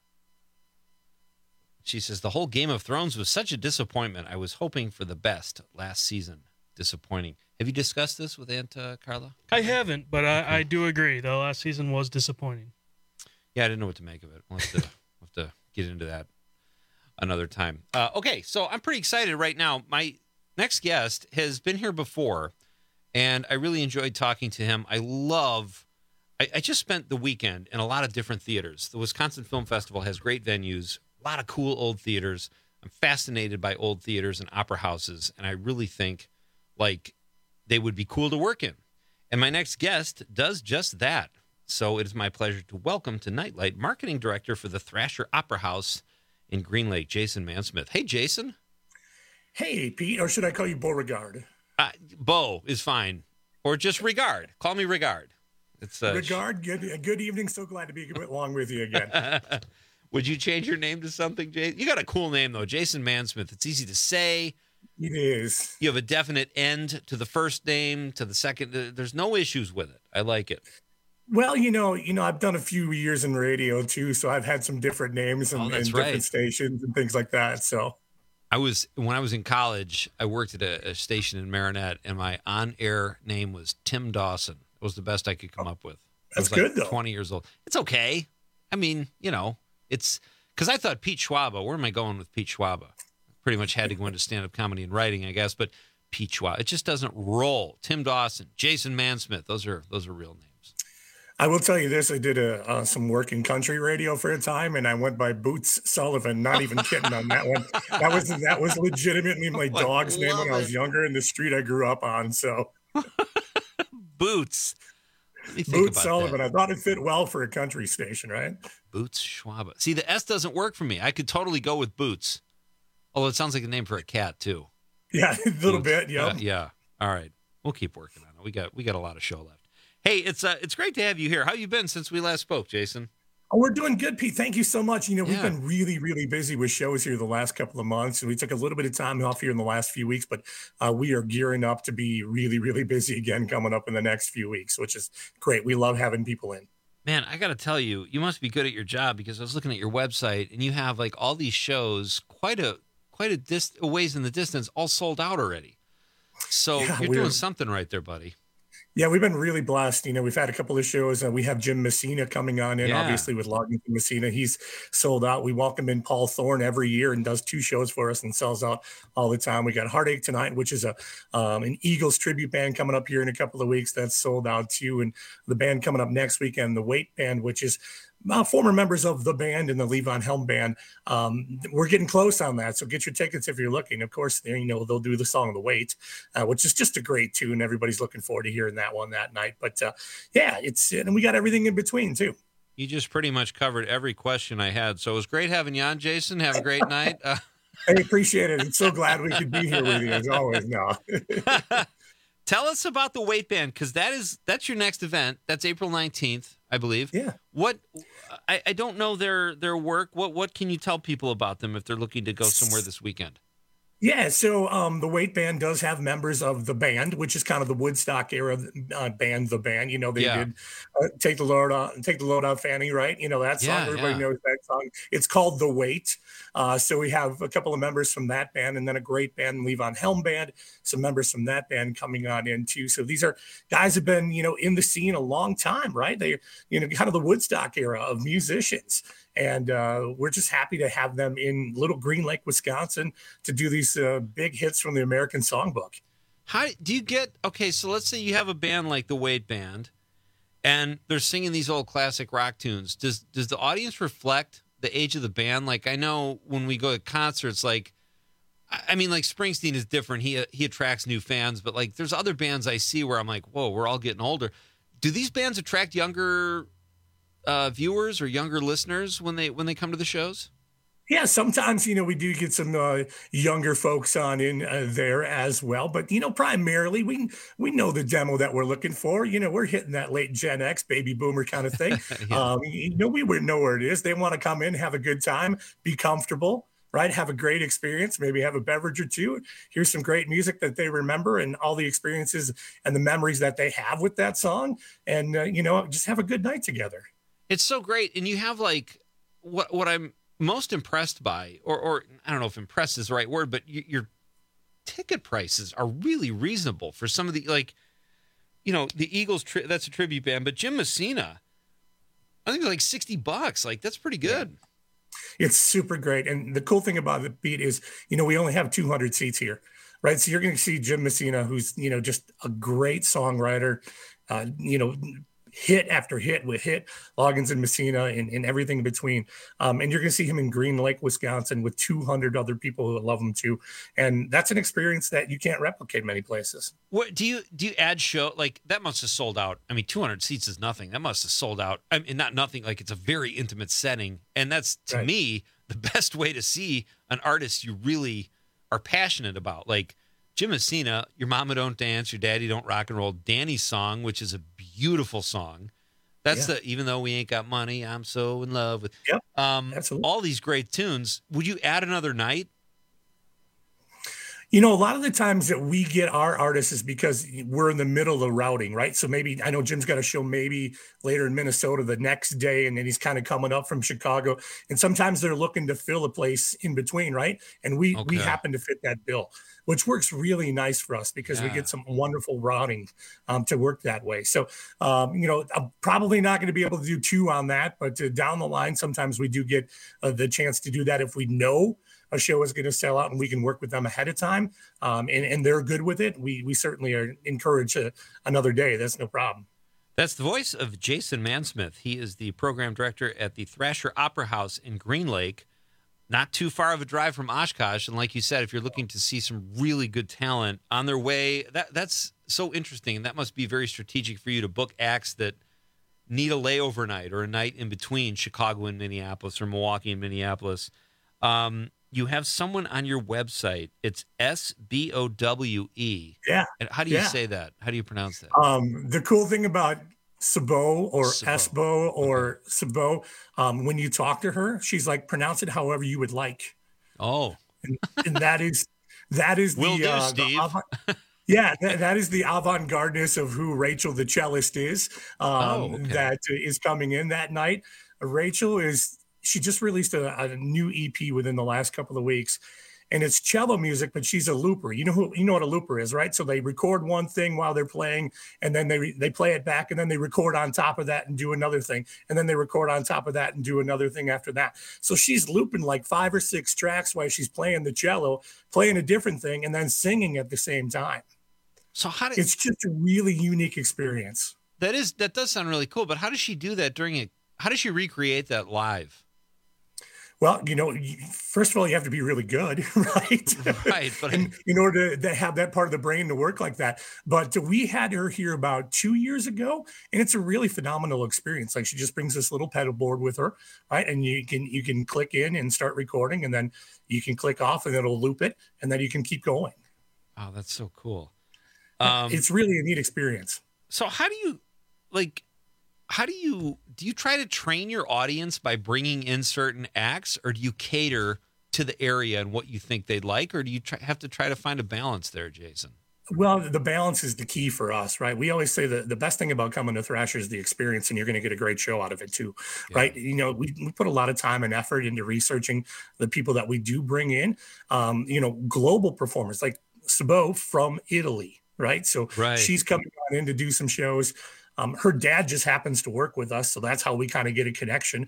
She says, the whole Game of Thrones was such a disappointment. I was hoping for the best last season. Disappointing. Have you discussed this with Aunt Carla? I haven't, but I do agree. The last season was disappointing. Yeah, I didn't know what to make of it. We'll have to get into that another time. Okay, so I'm pretty excited right now. My next guest has been here before, and I really enjoyed talking to him. I just spent the weekend in a lot of different theaters. The Wisconsin Film Festival has great venues, a lot of cool old theaters. I'm fascinated by old theaters and opera houses, and I really think like they would be cool to work in. And my next guest does just that. So it is my pleasure to welcome to Nightlight Marketing Director for the Thrasher Opera House in Green Lake, Jason Mansmith. Hey, Jason. Hey, Pete, or should I call you Beauregard? Bo is fine. Or just Regard. Call me Regard. It's Regard, good evening. So glad to be along with you again. Would you change your name to something, Jason? You got a cool name, though. Jason Mansmith. It's easy to say. It is. You have a definite end to the first name, to the second. There's no issues with it. I like it. Well, you know, I've done a few years in radio too, so I've had some different names and different stations and things like that. So, when I was in college, I worked at a station in Marinette, and my on-air name was Tim Dawson. It was the best I could come up with. That's good, though. 20 years old. It's okay. I mean, it's because I thought Pete Schwaba. Where am I going with Pete Schwaba? Pretty much had to go into stand-up comedy and writing, I guess. But Pete Schwaba, it just doesn't roll. Tim Dawson, Jason Mansmith, those are real names. I will tell you this: I did some work in country radio for a time, and I went by Boots Sullivan. Not even kidding on that one. That was legitimately my dog's name when I was younger in the street I grew up on. So, Boots. Boots Sullivan. That. I thought it fit well for a country station, right? Boots Schwaba. See, the S doesn't work for me. I could totally go with Boots. Although it sounds like a name for a cat too. Yeah, a little bit. Yeah. Yeah. All right. We'll keep working on it. We got a lot of show left. Hey, it's great to have you here. How you been since we last spoke, Jason? Oh, we're doing good, Pete. Thank you so much. We've been really, really busy with shows here the last couple of months, and we took a little bit of time off here in the last few weeks, but we are gearing up to be really, really busy again coming up in the next few weeks, which is great. We love having people in. Man, I got to tell you, you must be good at your job because I was looking at your website, and you have like all these shows quite a ways in the distance, all sold out already. So you're doing something right there, buddy. Yeah, we've been really blessed. We've had a couple of shows. We have Jim Messina coming on in, obviously, with Loggington Messina. He's sold out. We welcome in Paul Thorne every year and does 2 shows for us and sells out all the time. We got Heartache tonight, which is an Eagles tribute band coming up here in a couple of weeks. That's sold out too. And the band coming up next weekend, the Wait Band, which is former members of the band and the Levon Helm Band. We're getting close on that, so get your tickets if you're looking. Of course, they'll do the song "The Wait," which is just a great tune. Everybody's looking forward to hearing that one that night. But and we got everything in between too. You just pretty much covered every question I had, so it was great having you on, Jason. Have a great night. I appreciate it. I'm so glad we could be here with you as always. No. Tell us about the Wait Band, because that's your next event. That's April 19th, I believe. Yeah. What I don't know their work. What can you tell people about them if they're looking to go somewhere this weekend? Yeah, so the Wait Band does have members of the band, which is kind of the Woodstock era band. The band, they did "Take the Load Out, Fanny," right? That song. Everybody knows that song. It's called "The Wait." So we have a couple of members from that band, and then a great band, Levon Helm Band. Some members from that band coming on in too. So these are guys who've been in the scene a long time, right? They kind of the Woodstock era of musicians. And we're just happy to have them in Little Green Lake, Wisconsin, to do these big hits from the American Songbook. How do you get? Okay, so let's say you have a band like the Wait Band, and they're singing these old classic rock tunes. Does the audience reflect the age of the band? Like, I know when we go to concerts, like, I mean, like Springsteen is different. He attracts new fans, but like there's other bands I see where I'm like, whoa, we're all getting older. Do these bands attract younger viewers or younger listeners when they come to the shows? Yeah, sometimes, we do get some younger folks on in there as well. But, primarily we know the demo that we're looking for. We're hitting that late Gen X, baby boomer kind of thing. Yeah. We would know where it is. They want to come in, have a good time, be comfortable, right? Have a great experience, maybe have a beverage or two, hear some great music that they remember and all the experiences and the memories that they have with that song. And, just have a good night together. It's so great. And you have like what I'm most impressed by, or I don't know if impressed is the right word, but your ticket prices are really reasonable for some of the, like, the Eagles, that's a tribute band, but Jim Messina, I think it's like $60. Like, that's pretty good. Yeah. It's super great. And the cool thing about the Pete is, we only have 200 seats here, right? So you're going to see Jim Messina, who's, just a great songwriter, hit after hit with Loggins and Messina and everything in between. And you're going to see him in Green Lake, Wisconsin with 200 other people who love him too. And that's an experience that you can't replicate many places. What do you add show? Like, that must have sold out. I mean, 200 seats is nothing. That must have sold out. I mean, not nothing. Like, it's a very intimate setting. And that's, to me, the best way to see an artist you really are passionate about. Like, Jim Messina, Your Mama Don't Dance, Your Daddy Don't Rock and Roll, Danny's song, which is a beautiful song. That's Even Though We Ain't Got Money, I'm So in Love with. Yep, absolutely. All these great tunes. Would you add another night? A lot of the times that we get our artists is because we're in the middle of the routing, right? So maybe, I know Jim's got a show maybe later in Minnesota the next day, and then he's kind of coming up from Chicago. And sometimes they're looking to fill a place in between, right? And we happen to fit that bill, which works really nice for us because we get some wonderful routing to work that way. So, I'm probably not going to be able to do two on that, but down the line, sometimes we do get the chance to do that if we know a show is going to sell out and we can work with them ahead of time, and they're good with it. We certainly are encouraged another day. That's no problem. That's the voice of Jason Mansmith. He is the program director at the Thrasher Opera House in Green Lake, not too far of a drive from Oshkosh. And like you said, if you're looking to see some really good talent on their way, that's so interesting. And that must be very strategic for you to book acts that need a layover night or a night in between Chicago and Minneapolis or Milwaukee and Minneapolis. You have someone on your website. It's SBOWE. Yeah. And how do you say that? How do you pronounce that? The cool thing about Sabo or Esbo or Sabo, when you talk to her, she's like, pronounce it however you would like. Oh. And that is Will do, Steve. That is the avant-gardeness of who Rachel the cellist is. That is coming in that night. Rachel she just released a new EP within the last couple of weeks, and it's cello music, but she's a looper. You know what a looper is, right? So they record one thing while they're playing, and then they play it back, and then they record on top of that and do another thing, and then they record on top of that and do another thing after that. So she's looping like 5 or 6 tracks while she's playing the cello, playing a different thing, and then singing at the same time. So it's just a really unique experience. That does sound really cool, but how does she do that how does she recreate that live? Well, first of all, you have to be really good, right? Right. But in order to have that part of the brain to work like that. But we had her here about 2 years ago, and it's a really phenomenal experience. Like, she just brings this little pedal board with her, right? And you can click in and start recording, and then you can click off and it'll loop it, and then you can keep going. Oh, that's so cool. It's really a neat experience. So how do you try to train your audience by bringing in certain acts, or do you cater to the area and what you think they'd like, or do you have to try to find a balance there, Jason? Well, the balance is the key for us, right? We always say that the best thing about coming to Thrasher is the experience, and you're going to get a great show out of it too, right? We put a lot of time and effort into researching the people that we do bring in, global performers like Sabo from Italy, right? So she's coming on in to do some shows. Her dad just happens to work with us, so that's how we kind of get a connection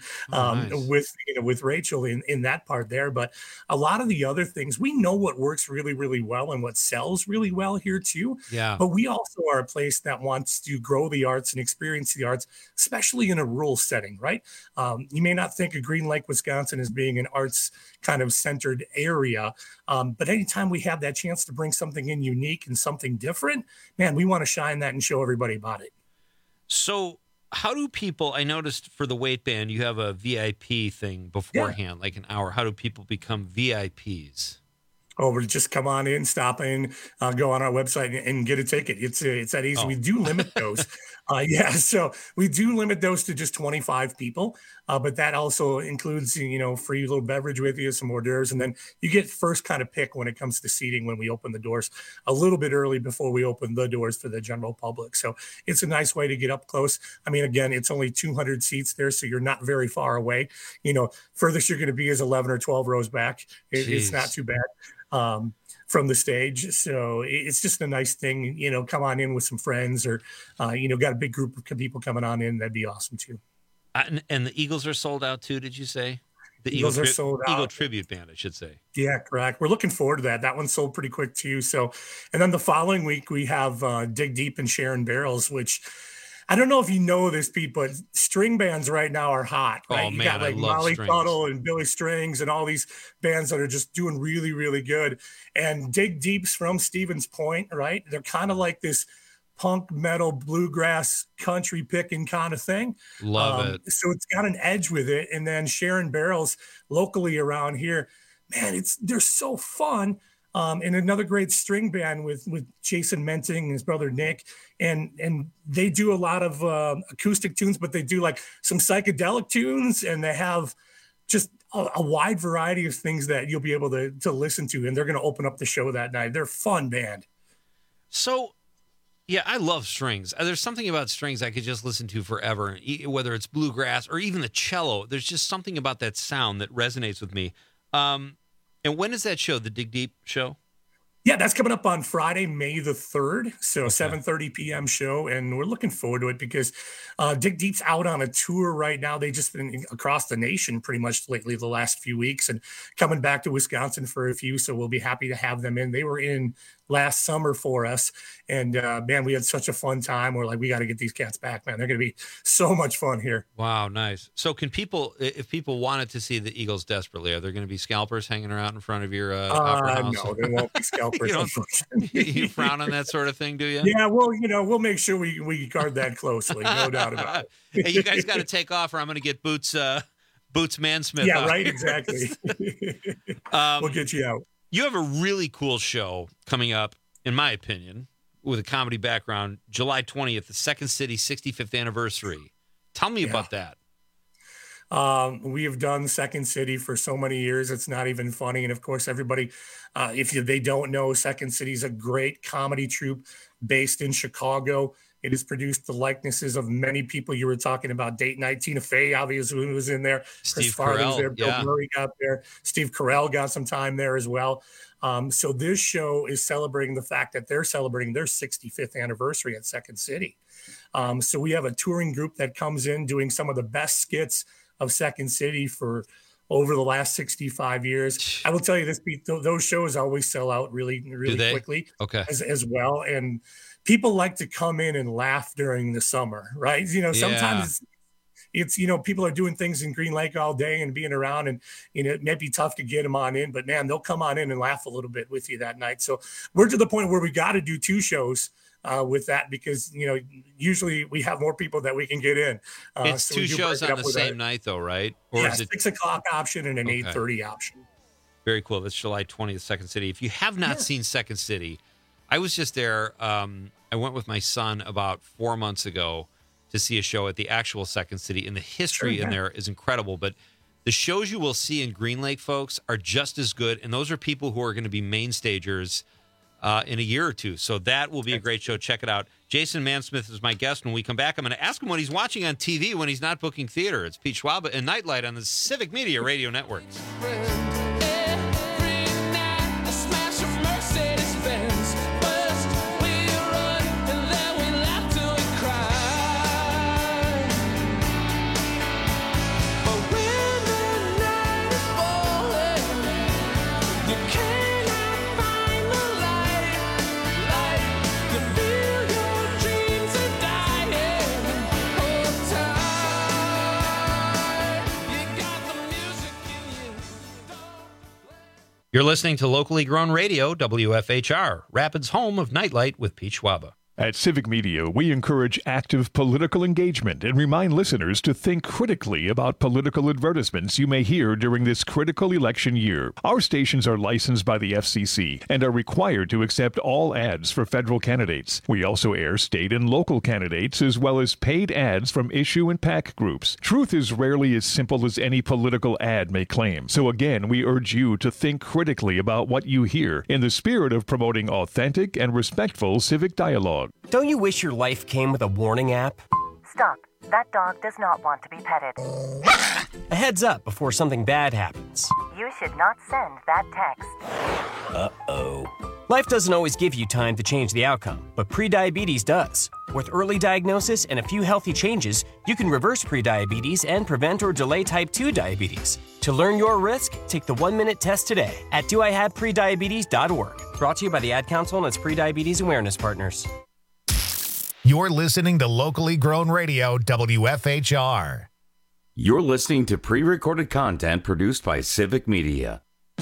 with Rachel in that part there. But a lot of the other things, we know what works really, really well and what sells really well here too. Yeah. But we also are a place that wants to grow the arts and experience the arts, especially in a rural setting, right? You may not think of Green Lake, Wisconsin as being an arts kind of centered area, but anytime we have that chance to bring something in unique and something different, man, we want to shine that and show everybody about it. So how do people, I noticed for the weight band, you have a VIP thing beforehand, like an hour. How do people become VIPs? Oh, just come on in, stop in, go on our website and get a ticket. It's that easy. We do limit those. So we do limit those to just 25 people. But that also includes, free little beverage with you, some hors d'oeuvres. And then you get first kind of pick when it comes to seating when we open the doors a little bit early before we open the doors for the general public. So it's a nice way to get up close. I mean, again, it's only 200 seats there, so you're not very far away. Furthest you're going to be is 11 or 12 rows back. It's not too bad. From the stage. So it's just a nice thing, come on in with some friends or, got a big group of people coming on in. That'd be awesome too. And the Eagles are sold out too, did you say? The Eagles are sold out. Eagle Tribute Band, I should say. Yeah, correct. We're looking forward to that. That one sold pretty quick too. So, and then the following week we have Dig Deep and Sharon Barrels, which I don't know if you know this, Pete, but string bands right now are hot. Right? You got like Molly Tuttle and Billy Strings and all these bands that are just doing really, really good. And Dig Deep's from Stevens Point, right? They're kind of like this punk, metal, bluegrass, country picking kind of thing. Love it. So it's got an edge with it. And then Sharon Barrels locally around here, man, they're so fun. And another great string band with Jason Menting and his brother Nick, and they do a lot of acoustic tunes, but they do like some psychedelic tunes, and they have just a wide variety of things that you'll be able to listen to. And they're going to open up the show that night. They're a fun band. So, yeah, I love strings. There's something about strings I could just listen to forever, whether it's bluegrass or even the cello. There's just something about that sound that resonates with me. And when is that show, the Dig Deep show? Yeah, that's coming up on Friday, May the 3rd. So 7:30 p.m. show. And we're looking forward to it because Dig Deep's out on a tour right now. They've just been across the nation pretty much lately the last few weeks and coming back to Wisconsin for a few. So we'll be happy to have them in. They were in last summer for us. And man, we had such a fun time. We're like, we got to get these cats back, man. They're going to be so much fun here. Wow, nice. So can people, if people wanted to see the Eagles desperately, are there going to be scalpers hanging around in front of your opera house? No, there won't be scalpers. You frown on that sort of thing, do you? Yeah, well, we'll make sure we guard that closely. No doubt about it. Hey, you guys got to take off or I'm going to get Boots Mansmith. Yeah, right, exactly. We'll get you out. You have a really cool show coming up, in my opinion, with a comedy background, July 20th, the Second City 65th anniversary. Tell me about that. We have done Second City for so many years. It's not even funny. And of course, everybody, if they don't know, Second City is a great comedy troupe based in Chicago. It has produced the likenesses of many people. You were talking about Date Night. Tina Fey, obviously, was in there. Chris Farley was there. Bill Murray got there. Steve Carell got some time there as well. So this show is celebrating the fact that they're celebrating their 65th anniversary at Second City. So we have a touring group that comes in doing some of the best skits of Second City for over the last 65 years. I will tell you this, Pete, those shows always sell out really, really quickly as well. And people like to come in and laugh during the summer, right? Sometimes it's people are doing things in Green Lake all day and being around, and it may be tough to get them on in, but man, they'll come on in and laugh a little bit with you that night. So we're to the point where we got to do 2 shows with that because usually we have more people that we can get in. It's so 2 shows on the same night, though, right? Or is it 6 o'clock option and an 8:30 option? Very cool. That's July 20th, Second City. If you have not seen Second City, I was just there. I went with my son about 4 months ago to see a show at the actual Second City, and the history in there is incredible. But the shows you will see in Green Lake, folks, are just as good, and those are people who are going to be main stagers in a year or two. So that will be a great show. Check it out. Jason Mansmith is my guest. When we come back, I'm going to ask him what he's watching on TV when he's not booking theater. It's Pete Schwab and Nightlight on the Civic Media Radio Network. You're listening to locally grown radio, WFHR, Rapids' home of Nightlight with Pete Schwaba. At Civic Media, we encourage active political engagement and remind listeners to think critically about political advertisements you may hear during this critical election year. Our stations are licensed by the FCC and are required to accept all ads for federal candidates. We also air state and local candidates as well as paid ads from issue and PAC groups. Truth is rarely as simple as any political ad may claim. So again, we urge you to think critically about what you hear in the spirit of promoting authentic and respectful civic dialogue. Don't you wish your life came with a warning app? Stop. That dog does not want to be petted. A heads up before something bad happens. You should not send that text. Uh-oh. Life doesn't always give you time to change the outcome, but prediabetes does. With early diagnosis and a few healthy changes, you can reverse prediabetes and prevent or delay type 2 diabetes. To learn your risk, take the 1-minute test today at doihaveprediabetes.org. Brought to you by the Ad Council and its prediabetes awareness partners. You're listening to locally grown radio, WFHR. You're listening to pre-recorded content produced by Civic Media.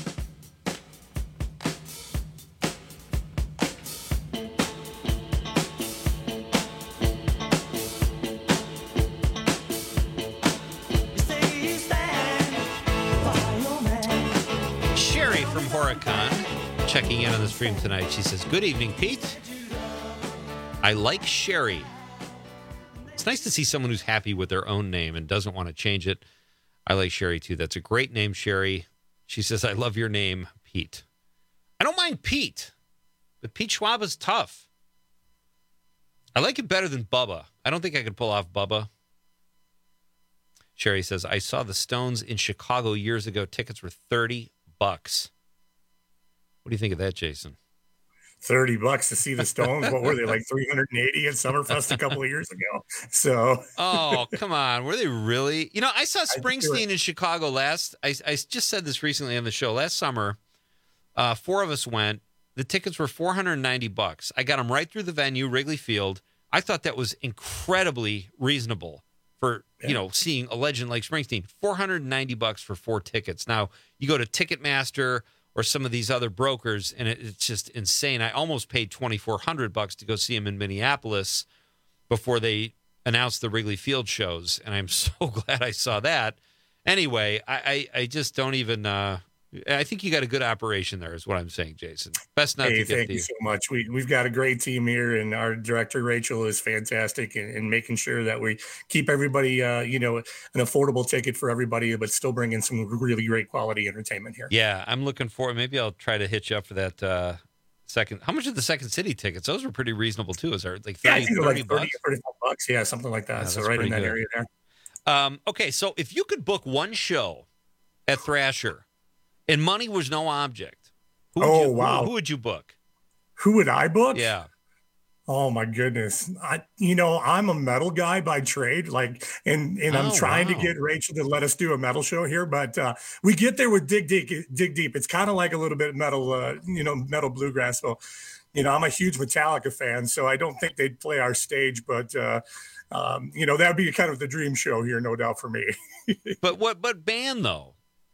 Sherry from Horicon checking in on the stream tonight. She says, "Good evening, Pete. I like Sherry." It's nice to see someone who's happy with their own name and doesn't want to change it. I like Sherry, too. That's a great name, Sherry. She says, "I love your name, Pete." I don't mind Pete, but Pete Schwaba's tough. I like it better than Bubba. I don't think I could pull off Bubba. Sherry says, "I saw the Stones in Chicago years ago. Tickets were $30. What do you think of that, Jason? $30 to see the Stones. What were they, like 380 at Summerfest a couple of years ago? So, oh, come on. Were they really? You know, I saw Springsteen in Chicago last. I just said this recently on the show. Last summer, 4 of us went. The tickets were $490. I got them right through the venue, Wrigley Field. I thought that was incredibly reasonable for, you know, seeing a legend like Springsteen. $490 for 4 tickets. Now, you go to Ticketmaster or some of these other brokers, and it's just insane. I almost paid $2,400 to go see him in Minneapolis before they announced the Wrigley Field shows, and I'm so glad I saw that. Anyway, I just don't even I think you got a good operation there is what I'm saying, Jason. Best not to get thank you so much. We've got a great team here, and our director, Rachel, is fantastic in making sure that we keep everybody, an affordable ticket for everybody, but still bring in some really great quality entertainment here. Yeah, I'm looking forward. Maybe I'll try to hit you up for that second. How much are the Second City tickets? Those were pretty reasonable, too. Is there like 30, I think they're like $30? $35. Yeah, something like that. Yeah, so right in that area there. Okay, so if you could book one show at Thrasher and money was no object, wow. Who would you book? Who would I book? Yeah. Oh my goodness. I'm a metal guy by trade, and I'm trying to get Rachel to let us do a metal show here, but we get there with Dig Deep. It's kind of like a little bit metal, metal bluegrass. So, I'm a huge Metallica fan, so I don't think they'd play our stage, but that'd be kind of the dream show here, no doubt for me. But what band though?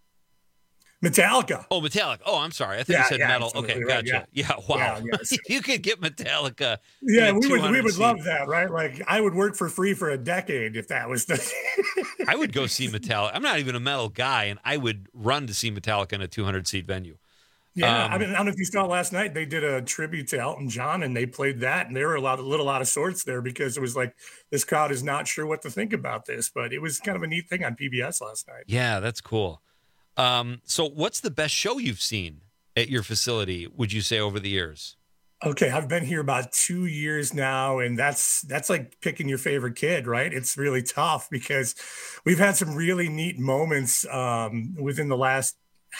Metallica. Oh, Metallica. Oh, I'm sorry. I thought you said metal. Okay, right, gotcha. Yeah, wow. If you could get Metallica. Yeah, we would love that, right? Like, I would work for free for a decade if that was the. I would go see Metallica. I'm not even a metal guy, and I would run to see Metallica in a 200-seat venue. Yeah, I don't know if you saw last night. They did a tribute to Elton John, and they played that, and they were a little out of sorts there because it was like this crowd is not sure what to think about this, but it was kind of a neat thing on PBS last night. Yeah, that's cool. So what's the best show you've seen at your facility, would you say, over the years? Okay, I've been here about 2 years now, and that's like picking your favorite kid, right? It's really tough because we've had some really neat moments within the last,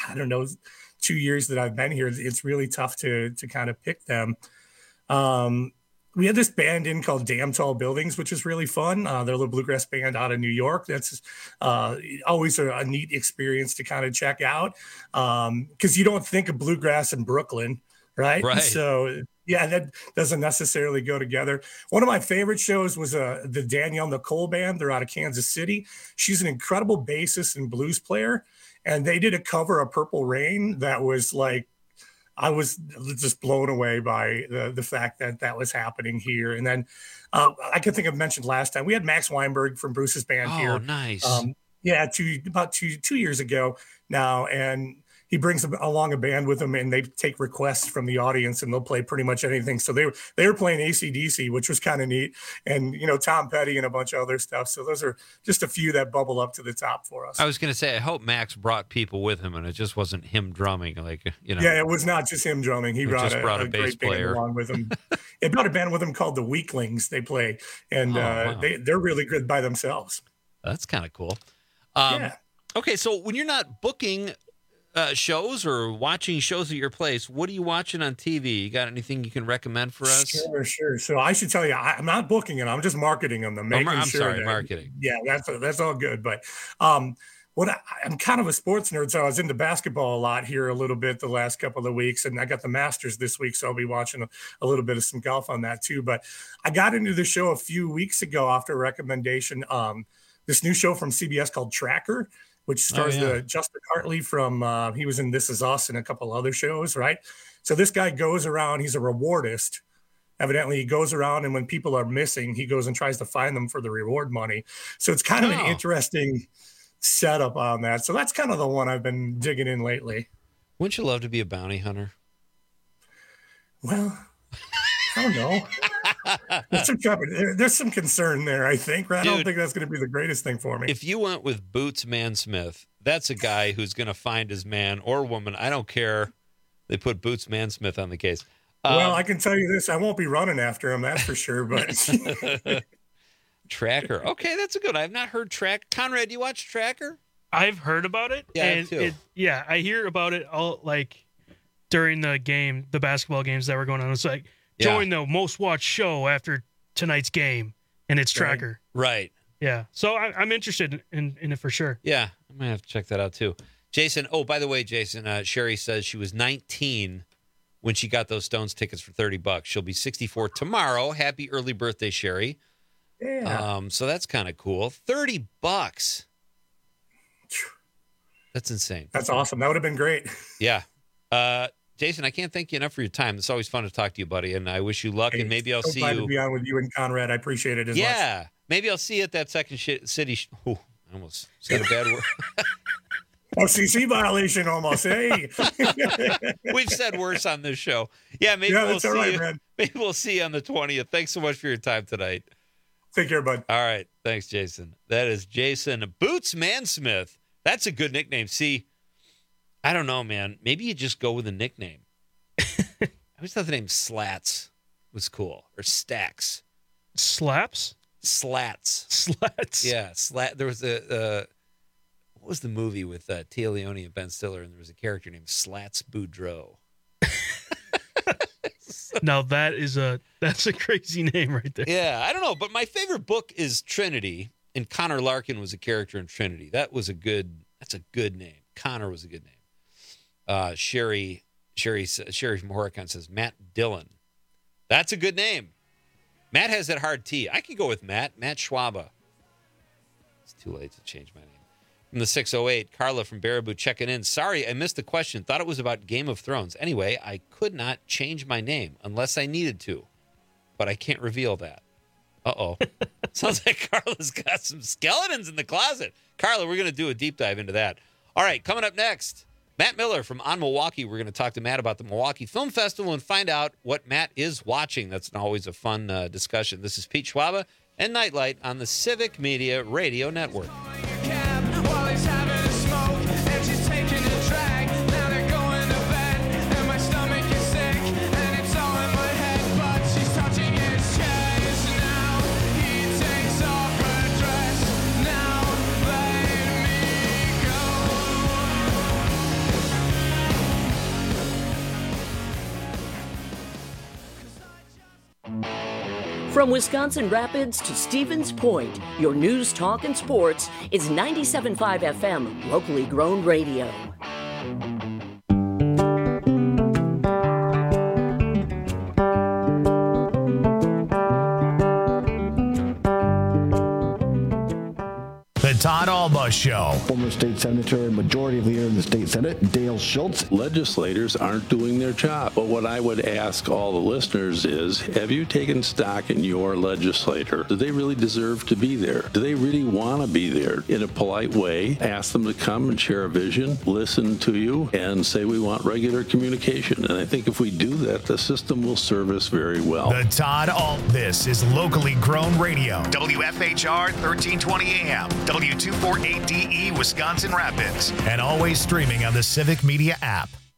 2 years that I've been here. It's really tough to kind of pick them. We had this band in called Damn Tall Buildings, which is really fun. They're a little bluegrass band out of New York. That's always a neat experience to kind of check out because you don't think of bluegrass in Brooklyn, right? Right. So, Yeah, that doesn't necessarily go together. One of my favorite shows was the Danielle Nicole Band. They're out of Kansas City. She's an incredible bassist and blues player, and they did a cover of Purple Rain that was like, I was just blown away by the fact that was happening here. And then I can think I've mentioned last time, we had Max Weinberg from Bruce's band here. Oh, nice. About two years ago now. And he brings along a band with him, and they take requests from the audience, and they'll play pretty much anything. So they were playing AC/DC, which was kind of neat, and Tom Petty and a bunch of other stuff. So those are just a few that bubble up to the top for us. I was going to say, I hope Max brought people with him, and it just wasn't him drumming. Yeah, it was not just him drumming. He brought a bass great player along with him. He brought a band with him called the Weaklings. They play, and wow. they're really good by themselves. That's kind of cool. Yeah. Okay, so when you're not booking shows or watching shows at your place, what are you watching on TV? You got anything you can recommend for us? Sure. So I should tell you, I'm not booking it. I'm just marketing them. Marketing. Yeah, that's all good. But I'm kind of a sports nerd, so I was into basketball a lot here a little bit the last couple of weeks, and I got the Masters this week, so I'll be watching a little bit of some golf on that too. But I got into the show a few weeks ago after a recommendation. This new show from CBS called Tracker, which stars Justin Hartley from, he was in This Is Us and a couple other shows, right? So this guy goes around, he's a rewardist. Evidently, he goes around, and when people are missing, he goes and tries to find them for the reward money. So it's kind of an interesting setup on that. So that's kind of the one I've been digging in lately. Wouldn't you love to be a bounty hunter? Well, I don't know. There's some concern there, I think. I don't think that's going to be the greatest thing for me. If you went with Boots Mansmith, that's a guy who's going to find his man or woman. I don't care. They put Boots Mansmith on the case. Well, I can tell you this. I won't be running after him, that's for sure. But Tracker. Okay, that's a good. I've not heard Tracker. Conrad, do you watch Tracker? I've heard about it. Yeah, too. I hear about it all during the basketball games that were going on. It's like, join the most watched show after tonight's game, and it's Tracker. Right. Yeah. So I'm interested in it for sure. Yeah. I'm going to have to check that out too. Jason. Oh, by the way, Jason, Sherry says she was 19 when she got those Stones tickets for $30. She'll be 64 tomorrow. Happy early birthday, Sherry. Yeah. So that's kind of cool. $30. That's insane. That's awesome. That would have been great. Yeah. Jason, I can't thank you enough for your time. It's always fun to talk to you, buddy, and I wish you luck, and maybe I'll see you. Glad to be on with you and Conrad. I appreciate it as much. Yeah. Maybe I'll see you at that Second City. I almost said a bad word. FCC violation almost. Hey. We've said worse on this show. Yeah, maybe we'll see you. Man. Maybe we'll see you on the 20th. Thanks so much for your time tonight. Take care, bud. All right. Thanks, Jason. That is Jason Boots Mansmith. That's a good nickname. See, I don't know, man. Maybe you just go with a nickname. I always thought the name Slats was cool. Or Stacks. Slaps? Slats. Yeah, There was what was the movie with Tia Leone and Ben Stiller, and there was a character named Slats Boudreaux. Now that's a crazy name right there. Yeah, I don't know, but my favorite book is Trinity, and Connor Larkin was a character in Trinity. That's a good name. Connor was a good name. Sherry from Horicon says Matt Dillon. That's a good name. Matt has that hard T. I could go with Matt Schwaba. It's too late to change my name. From the 608, Carla from Baraboo checking in. Sorry, I missed the question. Thought it was about Game of Thrones. Anyway, I could not change my name unless I needed to, but I can't reveal that. Uh-oh. Sounds like Carla's got some skeletons in the closet. Carla, we're going to do a deep dive into that. All right, coming up next, Matt Miller from On Milwaukee. We're going to talk to Matt about the Milwaukee Film Festival and find out what Matt is watching. That's always a fun discussion. This is Pete Schwaba and Nightlight on the Civic Media Radio Network. From Wisconsin Rapids to Stevens Point, your news, talk, and sports is 97.5 FM, locally grown radio. Todd Alba Show. Former state senator, majority leader in the state Senate, Dale Schultz. Legislators aren't doing their job. But what I would ask all the listeners is, have you taken stock in your legislator? Do they really deserve to be there? Do they really want to be there? In a polite way, ask them to come and share a vision, listen to you, and say we want regular communication. And I think if we do that, the system will serve us very well. This is locally grown radio. WFHR 1320 AM, W248DE Wisconsin Rapids, and always streaming on the Civic Media app.